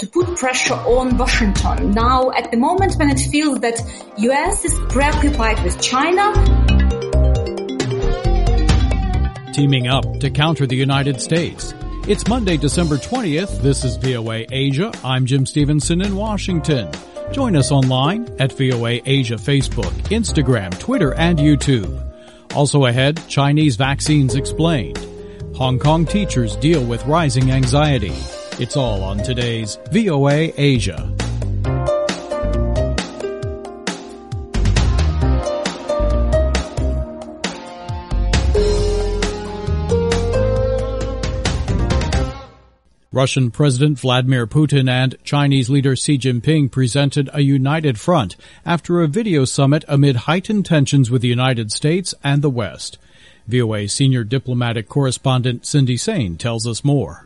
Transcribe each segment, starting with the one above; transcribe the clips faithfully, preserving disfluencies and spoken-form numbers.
to put pressure on Washington now at the moment when it feels that U S is preoccupied with China. Teaming up to counter the United States. It's Monday, December twentieth. This is V O A Asia. I'm Jim Stevenson in Washington. Join us online at V O A Asia Facebook, Instagram, Twitter, and YouTube. Also ahead, Chinese vaccines explained. Hong Kong teachers deal with rising anxiety. It's all on today's V O A Asia. Russian President Vladimir Putin and Chinese leader Xi Jinping presented a united front after a video summit amid heightened tensions with the United States and the West. V O A senior diplomatic correspondent Cindy Sain tells us more.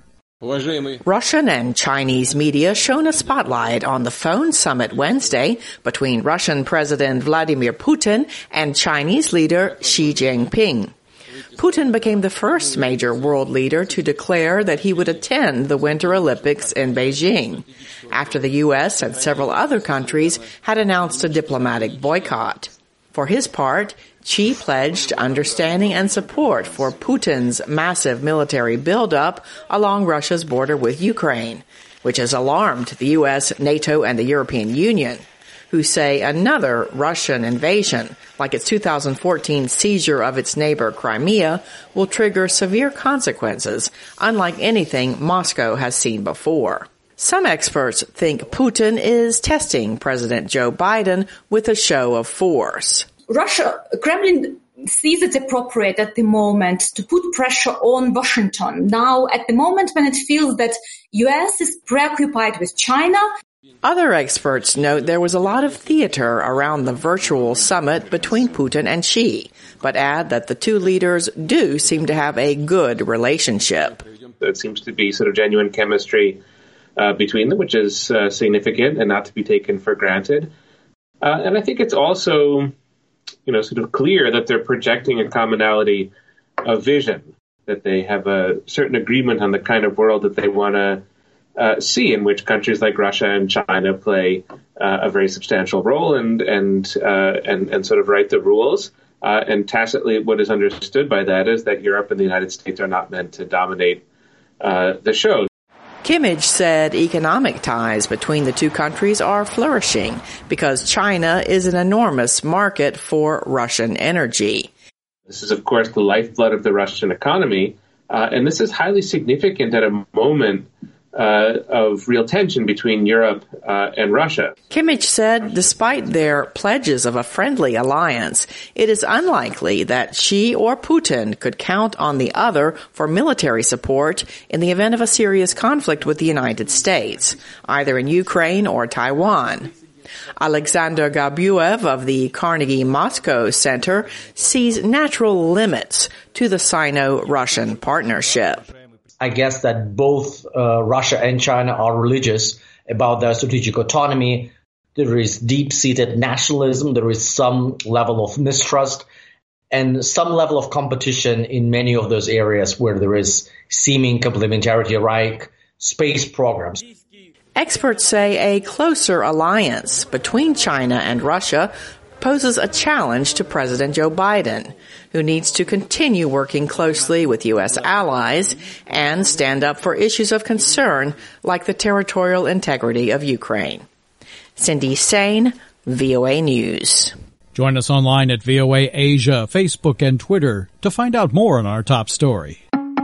Russian and Chinese media shone a spotlight on the phone summit Wednesday between Russian President Vladimir Putin and Chinese leader Xi Jinping. Putin became the first major world leader to declare that he would attend the Winter Olympics in Beijing, after the U S and several other countries had announced a diplomatic boycott. For his part, Xi pledged understanding and support for Putin's massive military buildup along Russia's border with Ukraine, which has alarmed the U S, NATO, and the European Union, who say another Russian invasion, like its two thousand fourteen seizure of its neighbor Crimea, will trigger severe consequences, unlike anything Moscow has seen before. Some experts think Putin is testing President Joe Biden with a show of force. Russia, Kremlin sees it appropriate at the moment to put pressure on Washington now at the moment when it feels that U S is preoccupied with China. Other experts note there was a lot of theater around the virtual summit between Putin and Xi, but add that the two leaders do seem to have a good relationship. It seems to be sort of genuine chemistry uh, between them, which is uh, significant and not to be taken for granted. Uh, and I think it's also, you know, sort of clear that they're projecting a commonality of vision, that they have a certain agreement on the kind of world that they want to Uh, see, in which countries like Russia and China play uh, a very substantial role and and uh, and, and sort of write the rules. Uh, and tacitly, what is understood by that is that Europe and the United States are not meant to dominate uh, the show. Kimmage said economic ties between the two countries are flourishing because China is an enormous market for Russian energy. This is, of course, the lifeblood of the Russian economy, uh, and this is highly significant at a moment Uh, of real tension between Europe uh, and Russia. Kimmage said despite their pledges of a friendly alliance, it is unlikely that Xi or Putin could count on the other for military support in the event of a serious conflict with the United States, either in Ukraine or Taiwan. Alexander Gabuev of the Carnegie Moscow Center sees natural limits to the Sino-Russian partnership. I guess that both uh, Russia and China are religious about their strategic autonomy. There is deep-seated nationalism. There is some level of mistrust and some level of competition in many of those areas where there is seeming complementarity, like space programs. Experts say a closer alliance between China and Russia poses a challenge to President Joe Biden, who needs to continue working closely with U S allies and stand up for issues of concern like the territorial integrity of Ukraine. Cindy Sain, V O A News. Join us online at V O A Asia, Facebook, and Twitter to find out more on our top story.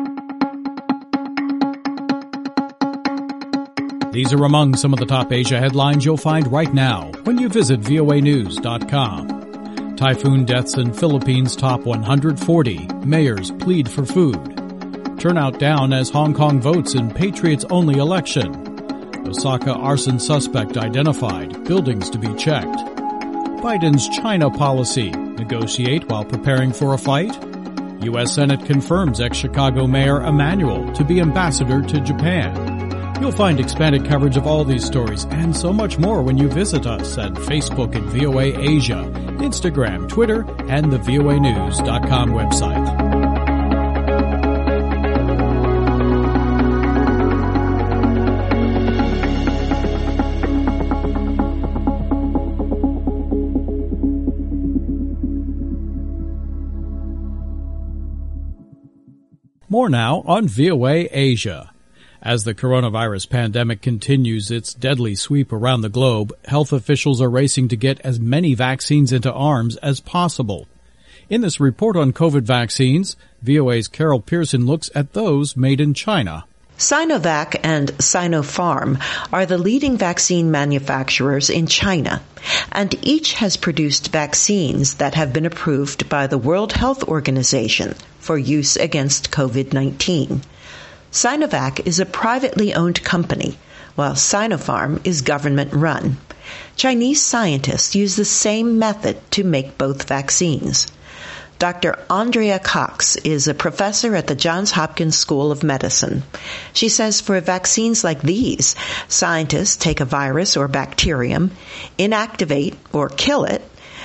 These are among some of the top Asia headlines you'll find right now when you visit V O A news dot com. Typhoon deaths in Philippines top one hundred forty. Mayors plead for food. Turnout down as Hong Kong votes in Patriots-only election. Osaka arson suspect identified. Buildings to be checked. Biden's China policy. Negotiate while preparing for a fight. U S Senate confirms ex-Chicago Mayor Emanuel to be ambassador to Japan. You'll find expanded coverage of all these stories and so much more when you visit us at Facebook at V O A Asia, Instagram, Twitter, and the V O A news dot com website. more now on V O A Asia. As the coronavirus pandemic continues its deadly sweep around the globe, health officials are racing to get as many vaccines into arms as possible. In this report on COVID vaccines, V O A's Carol Pearson looks at those made in China. Sinovac and Sinopharm are the leading vaccine manufacturers in China, and each has produced vaccines that have been approved by the World Health Organization for use against COVID nineteen. Sinovac is a privately owned company, while Sinopharm is government-run. Chinese scientists use the same method to make both vaccines. Doctor Andrea Cox is a professor at the Johns Hopkins School of Medicine. She says for vaccines like these, scientists take a virus or bacterium, inactivate or kill it,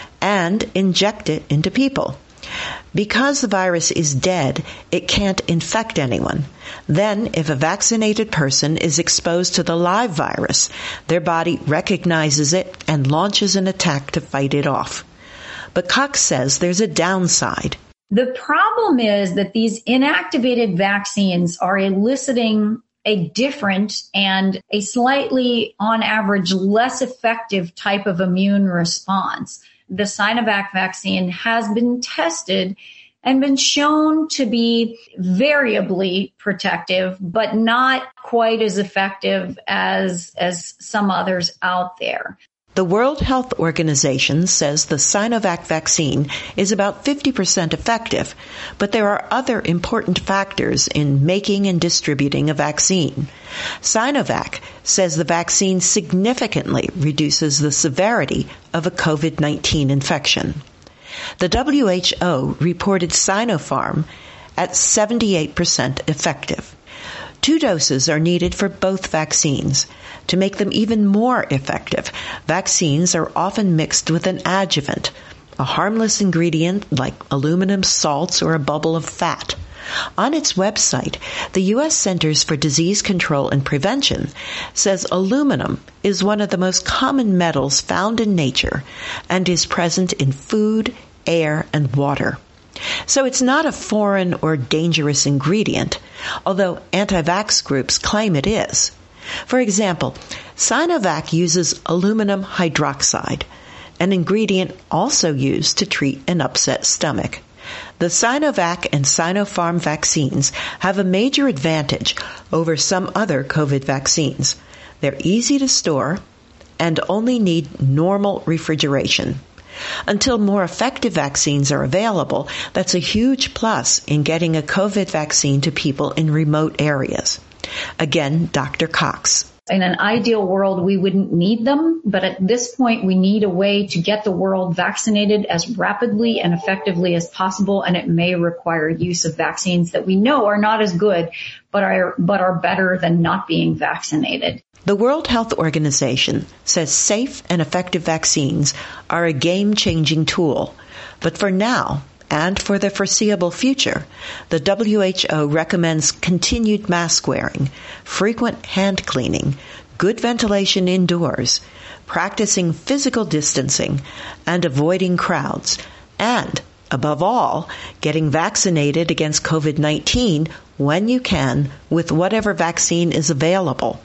and inject it into people. Because the virus is dead, it can't infect anyone. Then, if a vaccinated person is exposed to the live virus, their body recognizes it and launches an attack to fight it off. But Cox says there's a downside. The problem is that these inactivated vaccines are eliciting a different and a slightly, on average, less effective type of immune response. The Sinovac vaccine has been tested and been shown to be variably protective, but not quite as effective as, as some others out there. The World Health Organization says the Sinovac vaccine is about fifty percent effective, but there are other important factors in making and distributing a vaccine. Sinovac says the vaccine significantly reduces the severity of a COVID nineteen infection. The W H O reported Sinopharm at seventy-eight percent effective. Two doses are needed for both vaccines. To make them even more effective, vaccines are often mixed with an adjuvant, a harmless ingredient like aluminum salts or a bubble of fat. On its website, the U S Centers for Disease Control and Prevention says aluminum is one of the most common metals found in nature and is present in food, air, and water. So it's not a foreign or dangerous ingredient, although anti-vax groups claim it is. For example, Sinovac uses aluminum hydroxide, an ingredient also used to treat an upset stomach. The Sinovac and Sinopharm vaccines have a major advantage over some other COVID vaccines. They're easy to store and only need normal refrigeration. Until more effective vaccines are available, that's a huge plus in getting a COVID vaccine to people in remote areas. Again, Doctor Cox. In an ideal world, we wouldn't need them, but at this point, we need a way to get the world vaccinated as rapidly and effectively as possible, and it may require use of vaccines that we know are not as good, but are but are better than not being vaccinated. The World Health Organization says safe and effective vaccines are a game-changing tool, but for now, and for the foreseeable future, the W H O recommends continued mask wearing, frequent hand cleaning, good ventilation indoors, practicing physical distancing, and avoiding crowds, and, above all, getting vaccinated against COVID nineteen when you can with whatever vaccine is available.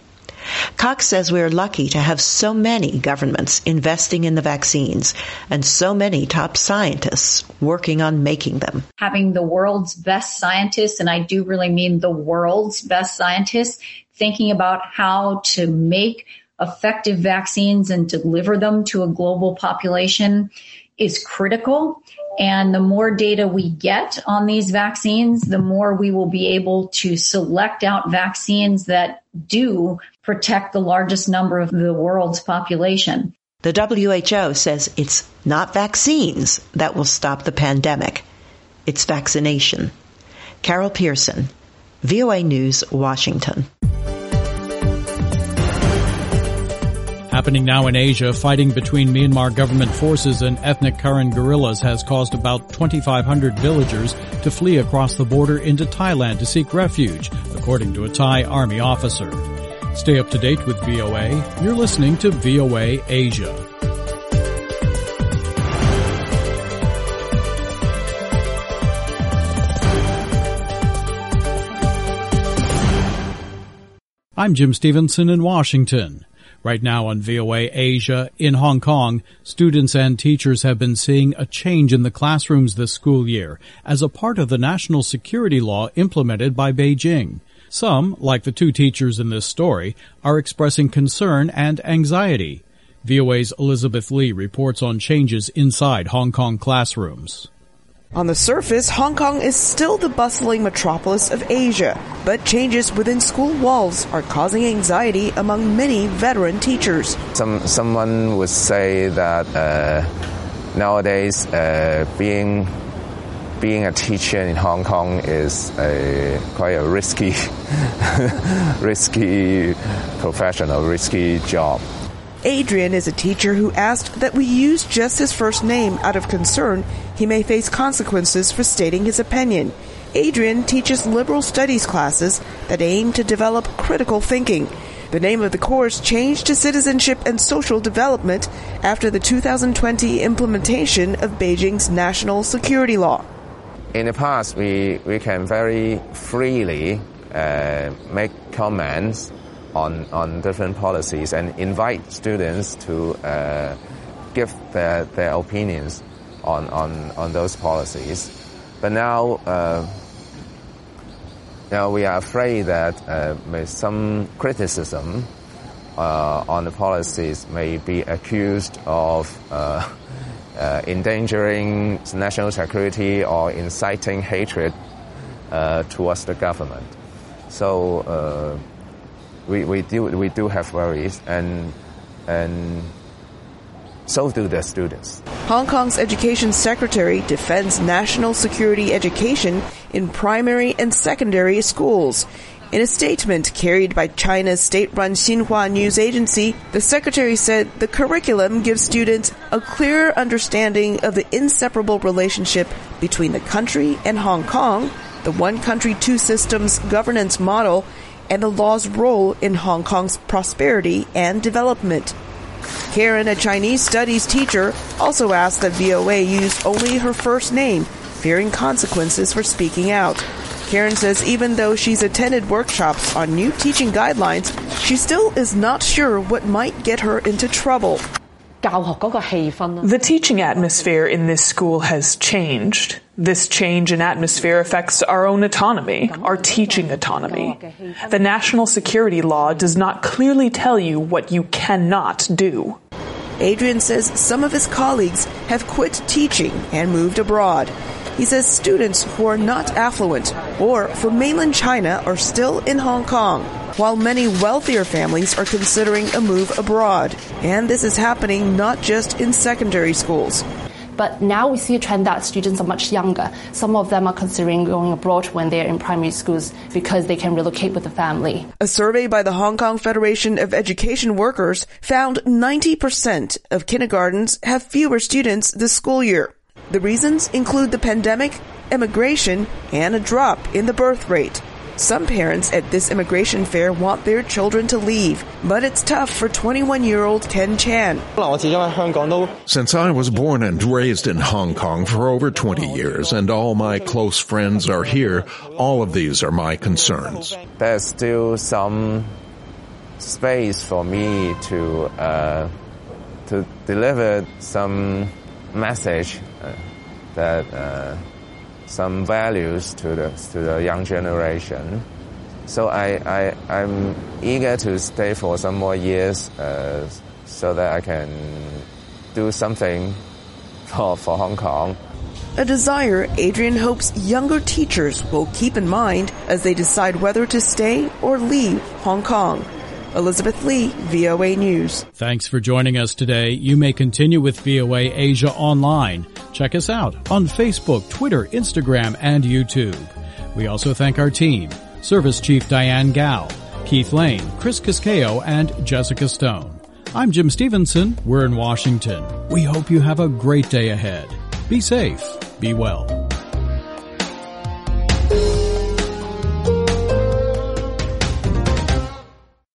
Cox says we are lucky to have so many governments investing in the vaccines and so many top scientists working on making them. Having the world's best scientists, and I do really mean the world's best scientists, thinking about how to make effective vaccines and deliver them to a global population is critical. And the more data we get on these vaccines, the more we will be able to select out vaccines that do protect the largest number of the world's population. The W H O says it's not vaccines that will stop the pandemic. It's vaccination. Carol Pearson, V O A News, Washington. Happening now in Asia, fighting between Myanmar government forces and ethnic Karen guerrillas has caused about twenty-five hundred villagers to flee across the border into Thailand to seek refuge, according to a Thai army officer. Stay up to date with V O A. You're listening to V O A Asia. I'm Jim Stevenson in Washington. Right now on V O A Asia, in Hong Kong, students and teachers have been seeing a change in the classrooms this school year as a part of the national security law implemented by Beijing. Some, like the two teachers in this story, are expressing concern and anxiety. V O A's Elizabeth Lee reports on changes inside Hong Kong classrooms. On the surface, Hong Kong is still the bustling metropolis of Asia, but changes within school walls are causing anxiety among many veteran teachers. Some someone would say that uh, nowadays uh, being being a teacher in Hong Kong is a, quite a risky, risky professional, risky job. Adrian is a teacher who asked that we use just his first name out of concern he may face consequences for stating his opinion. Adrian teaches liberal studies classes that aim to develop critical thinking. The name of the course changed to Citizenship and Social Development after the two thousand twenty implementation of Beijing's national security law. In the past, we, we can very freely uh, make comments on on different policies and invite students to uh, give their their opinions on, on, on those policies. But now, uh, now we are afraid that uh, some criticism uh, on the policies may be accused of uh, uh, endangering national security or inciting hatred uh, towards the government. So uh, We, we do we do have worries, and and so do the students. Hong Kong's Education Secretary defends national security education in primary and secondary schools. In a statement carried by China's state-run Xinhua news agency, the secretary said the curriculum gives students a clearer understanding of the inseparable relationship between the country and Hong Kong, the one country, two systems governance model, and the law's role in Hong Kong's prosperity and development. Karen, a Chinese studies teacher, also asked that V O A use only her first name, fearing consequences for speaking out. Karen says even though she's attended workshops on new teaching guidelines, she still is not sure what might get her into trouble. The teaching atmosphere in this school has changed. This change in atmosphere affects our own autonomy, our teaching autonomy. The national security law does not clearly tell you what you cannot do. Adrian says some of his colleagues have quit teaching and moved abroad. He says students who are not affluent or from mainland China are still in Hong Kong, while many wealthier families are considering a move abroad. And this is happening not just in secondary schools. But now we see a trend that students are much younger. Some of them are considering going abroad when they're in primary schools because they can relocate with the family. A survey by the Hong Kong Federation of Education Workers found ninety percent of kindergartens have fewer students this school year. The reasons include the pandemic, immigration, and a drop in the birth rate. Some parents at this immigration fair want their children to leave, but it's tough for twenty-one-year-old Ken Chan. Since I was born and raised in Hong Kong for over twenty years and all my close friends are here, all of these are my concerns. There's still some space for me to uh, to deliver some message uh, that uh, some values to the to the young generation. So I, I I'm eager to stay for some more years uh, so that I can do something for for Hong Kong. A desire Adrian hopes younger teachers will keep in mind as they decide whether to stay or leave Hong Kong. Elizabeth Lee, V O A News. Thanks for joining us today. You may continue with V O A Asia online. Check us out on Facebook, Twitter, Instagram, and YouTube. We also thank our team, Service Chief Diane Gao, Keith Lane, Chris Cascao, and Jessica Stone. I'm Jim Stevenson. We're in Washington. We hope you have a great day ahead. Be safe. Be well.